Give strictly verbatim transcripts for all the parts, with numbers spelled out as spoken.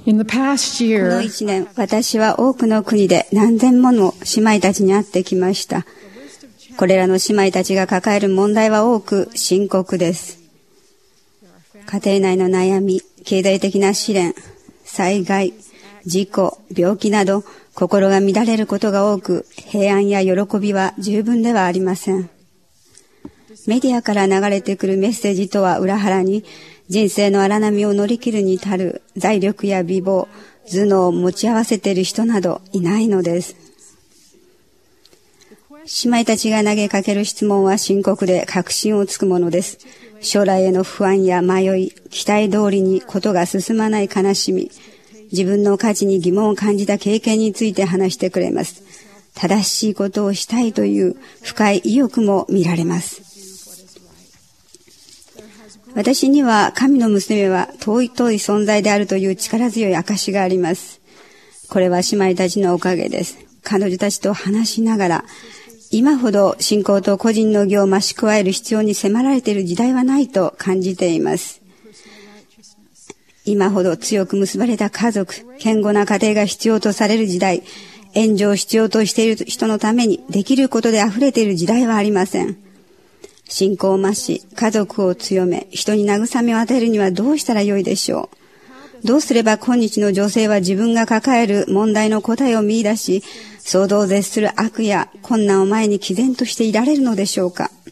In the past こ year, の一年、私は多くの国で何千もの姉妹たちに会ってきました。これらの姉妹たちが抱える問題は多く深刻です。家庭内の悩み、経済的な試練、災害、事故、病気など、心が乱れることが多く、平安や喜びは十分ではありません。メディアから流れてくるメッセージとは裏腹に、人生の荒波を乗り切るに足る財力や美貌、頭脳を持ち合わせている人などいないのです。姉妹たちが投げかける質問は深刻で確信をつくものです。将来への不安や迷い、期待通りにことが進まない悲しみ、自分の価値に疑問を感じた経験について話してくれます。正しいことをしたいという深い意欲も見られます。私には神の娘は尊い存在であるという力強い証があります。これは姉妹たちのおかげです。彼女たちと話しながら、今ほど信仰と個人の義を増し加える必要に迫られている時代はないと感じています。今ほど強く結ばれた家族、堅固な家庭が必要とされる時代、援助を必要としている人のためにできることで溢れている時代はありません。信仰を増し、家族を強め、人に慰めを与えるにはどうしたらよいでしょう。どうすれば今日の女性は自分が抱える問題の答えを見出し、想像を絶する悪や困難を前に毅然としていられるのでしょうか。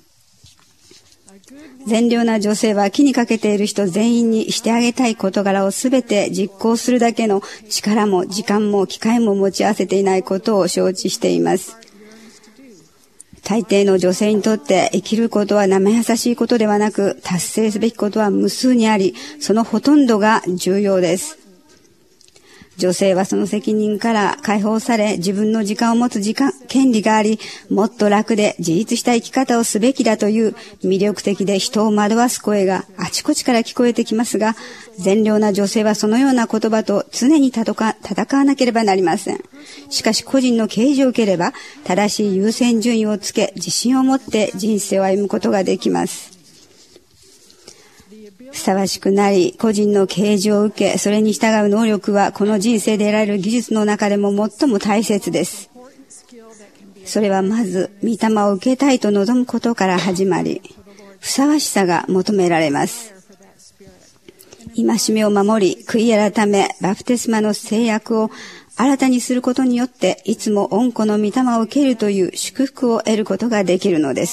善良な女性は気にかけている人全員にしてあげたい事柄をすべて実行するだけの力も時間も機会も持ち合わせていないことを承知しています。大抵の女性にとって生きることは生優しいことではなく、達成すべきことは無数にあり、そのほとんどが重要です。女性はその責任から解放され、自分の時間を持つ時間、権利があり、もっと楽で自立した生き方をすべきだという魅力的で人を惑わす声があちこちから聞こえてきますが、善良な女性はそのような言葉と常に戦わなければなりません。しかし個人の啓示を受ければ、正しい優先順位をつけ、自信を持って人生を歩むことができます。ふさわしくなり、個人の啓示を受け、それに従う能力はこの人生で得られる技術の中でも最も大切です。それはまず、御霊を受けたいと望むことから始まり、ふさわしさが求められます。戒めを守り、悔い改め、バプテスマの制約を新たにすることによって、いつも御子の御霊を受けるという祝福を得ることができるのです。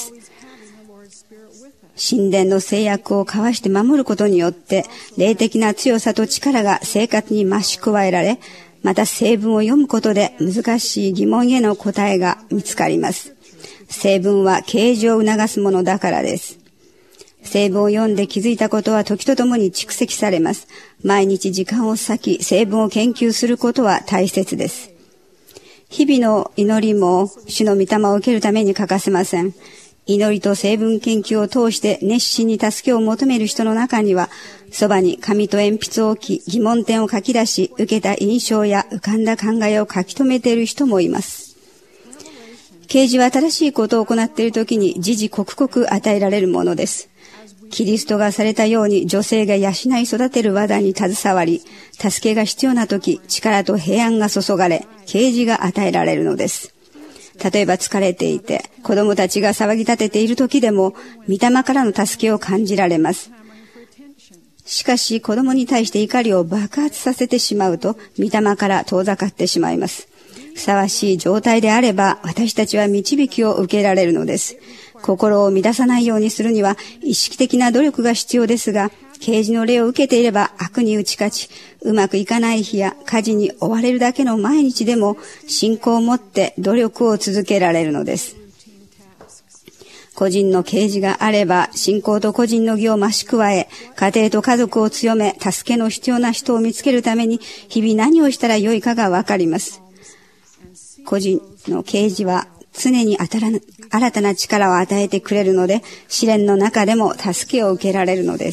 神殿の制約を交わして守ることによって、霊的な強さと力が生活に増し加えられ、また聖文を読むことで難しい疑問への答えが見つかります。聖文は啓示を促すものだからです。聖文を読んで気づいたことは時とともに蓄積されます。毎日時間を割き、聖文を研究することは大切です。日々の祈りも主の御霊を受けるために欠かせません。祈りと聖文研究を通して熱心に助けを求める人の中には、そばに紙と鉛筆を置き、疑問点を書き出し、受けた印象や浮かんだ考えを書き留めている人もいます。啓示は新しいことを行っているときに時々刻々与えられるものです。キリストがされたように女性が養い育てる技に携わり、助けが必要なとき、力と平安が注がれ、啓示が与えられるのです。例えば疲れていて、子供たちが騒ぎ立てている時でも、御霊からの助けを感じられます。しかし、子供に対して怒りを爆発させてしまうと、御霊から遠ざかってしまいます。ふさわしい状態であれば、私たちは導きを受けられるのです。心を乱さないようにするには、意識的な努力が必要ですが、啓示の霊を受けていれば悪に打ち勝ち、うまくいかない日や家事に追われるだけの毎日でも信仰を持って努力を続けられるのです。個人の啓示があれば、信仰と個人の義を増し加え、家庭と家族を強め、助けの必要な人を見つけるために、日々何をしたらよいかがわかります。個人の啓示は常に新たな力を与えてくれるので、試練の中でも助けを受けられるのです。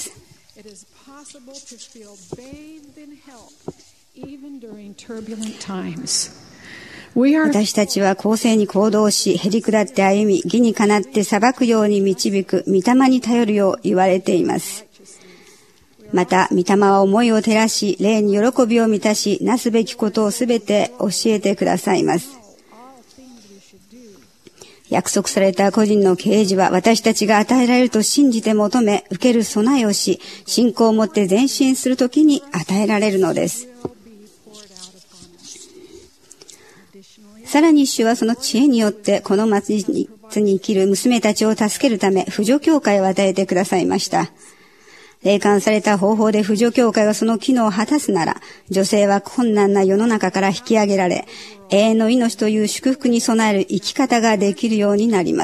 私たちは公正に行動し、へり下って歩み、義にかなって裁くように導く御霊に頼るよう言われています。 また、御霊は思いを照らし、霊に喜びを満たし、なすべきことをすべて教えてくださいます。約束された個人の啓示は私たちが与えられると信じて求め、受ける備えをし、信仰を持って前進するときに与えられるのです。さらに主はその知恵によってこの末に生きる娘たちを助けるため、扶助教会を与えてくださいました。霊感された方法で扶助教会がその機能を果たすなら、女性は困難な世の中から引き上げられ、永遠の命という祝福に備える生き方ができるようになります。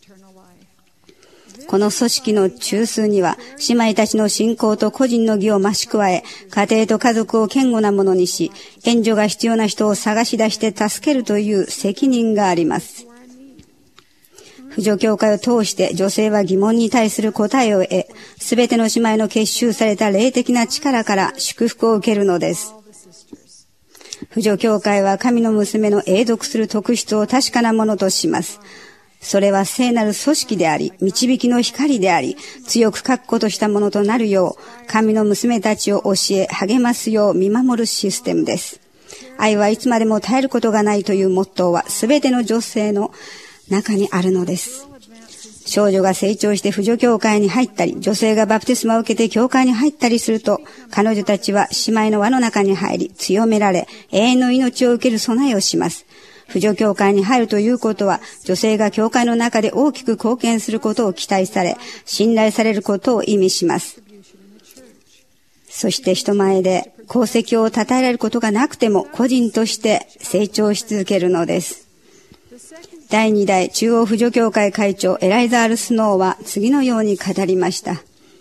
この組織の中枢には、姉妹たちの信仰と個人の義を増し加え、家庭と家族を堅固なものにし、援助が必要な人を探し出して助けるという責任があります。扶助教会を通して女性は疑問に対する答えを得、すべての姉妹の結集された霊的な力から祝福を受けるのです。扶助教会は神の娘の永続する特質を確かなものとします。それは聖なる組織であり、導きの光であり、強く確固としたものとなるよう、神の娘たちを教え、励ますよう見守るシステムです。愛はいつまでも絶えることがないというモットーは、すべての女性の中にあるのです。少女が成長して扶助教会に入ったり、女性がバプテスマを受けて教会に入ったりすると、彼女たちは姉妹の輪の中に入り、強められ、永遠の命を受ける備えをします。扶助教会に入るということは、女性が教会の中で大きく貢献することを期待され、信頼されることを意味します。そして人前で功績を称えられることがなくても、個人として成長し続けるのです。だいに代中央扶助教会会長エライザール・スノーは次のように語りました。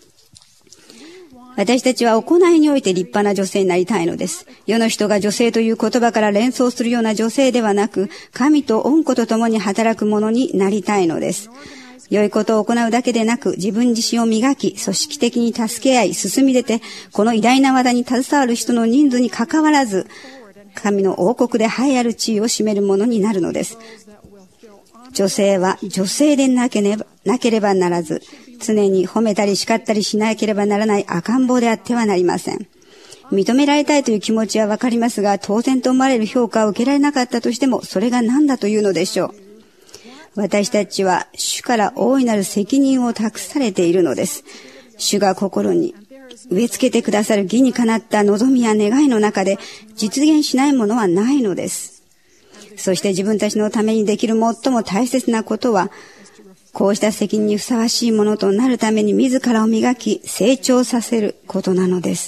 私たちは行いにおいて立派な女性になりたいのです。世の人が女性という言葉から連想するような女性ではなく、神と御子と共に働くものになりたいのです。良いことを行うだけでなく、自分自身を磨き、組織的に助け合い、進み出て、この偉大な技に携わる人の人数に関わらず、神の王国で栄えある地位を占めるものになるのです。女性は女性でなければ、なければならず、常に褒めたり叱ったりしなければならない赤ん坊であってはなりません。認められたいという気持ちはわかりますが、当然と思われる評価を受けられなかったとしても、それが何だというのでしょう。私たちは主から大いなる責任を託されているのです。主が心に植え付けてくださる義にかなった望みや願いの中で実現しないものはないのです。そして自分たちのためにできる最も大切なことは、こうした責任にふさわしいものとなるために自らを磨き、成長させることなのです。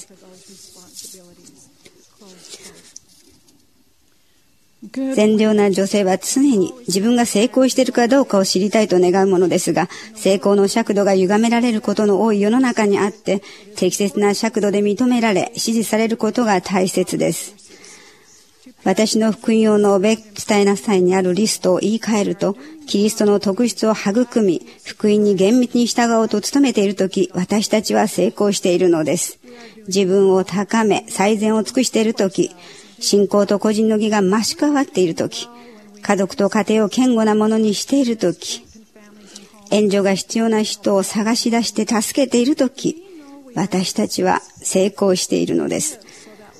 善良な女性は常に自分が成功しているかどうかを知りたいと願うものですが、成功の尺度が歪められることの多い世の中にあって、適切な尺度で認められ、支持されることが大切です。私の福音を述べ伝えなさいにあるリストを言い換えると、キリストの特質を育み、福音に厳密に従おうと努めているとき、私たちは成功しているのです。自分を高め、最善を尽くしているとき、信仰と個人の義が増し加わっているとき、家族と家庭を堅固なものにしているとき、援助が必要な人を探し出して助けているとき、私たちは成功しているのです。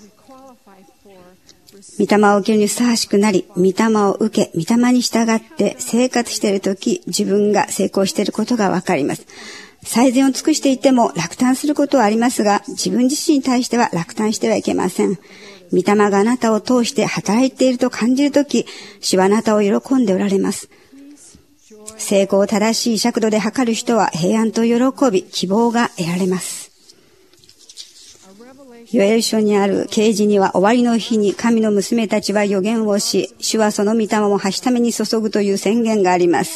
御霊を受けるにふさわしくなり、御霊を受け、御霊に従って生活しているとき、自分が成功していることがわかります。最善を尽くしていても落胆することはありますが、自分自身に対しては落胆してはいけません。御霊があなたを通して働いていると感じるとき、主はあなたを喜んでおられます。成功を正しい尺度で測る人は平安と喜び、希望が得られます。ヨエル書にある啓示には、終わりの日に神の娘たちは預言をし、主はその御霊をはしために注ぐという宣言があります。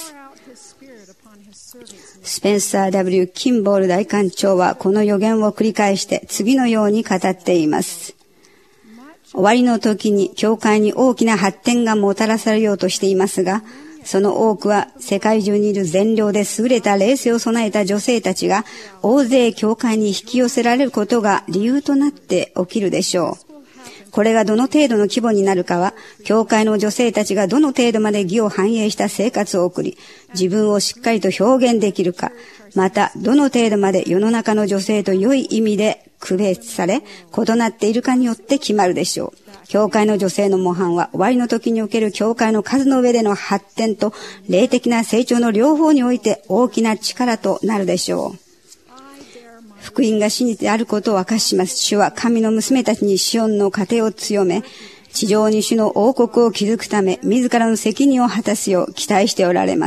スペンサー ダブリュー キンボール大官長はこの預言を繰り返して次のように語っています。終わりの時に教会に大きな発展がもたらされようとしていますが、その多くは世界中にいる善良で優れた霊性を備えた女性たちが大勢教会に引き寄せられることが理由となって起きるでしょう。これがどの程度の規模になるかは、教会の女性たちがどの程度まで義を反映した生活を送り、自分をしっかりと表現できるか、またどの程度まで世の中の女性と良い意味で区別され、異なっているかによって決まるでしょう。教会の女性の模範は終わりの時における教会の数の上での発展と霊的な成長の両方において大きな力となるでしょう。福音が真実であることを明かします。主は神の娘たちにシオンの糧を強め、地上に主の王国を築くため、自らの責任を果たすよう期待しておられます。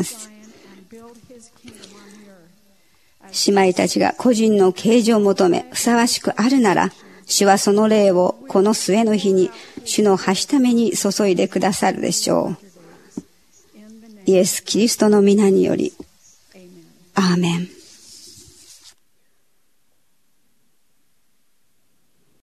姉妹たちが個人の啓示を求め、ふさわしくあるなら、主はその霊をこの末の日に、主のはしために注いでくださるでしょう。イエス・キリストの皆により、アーメン。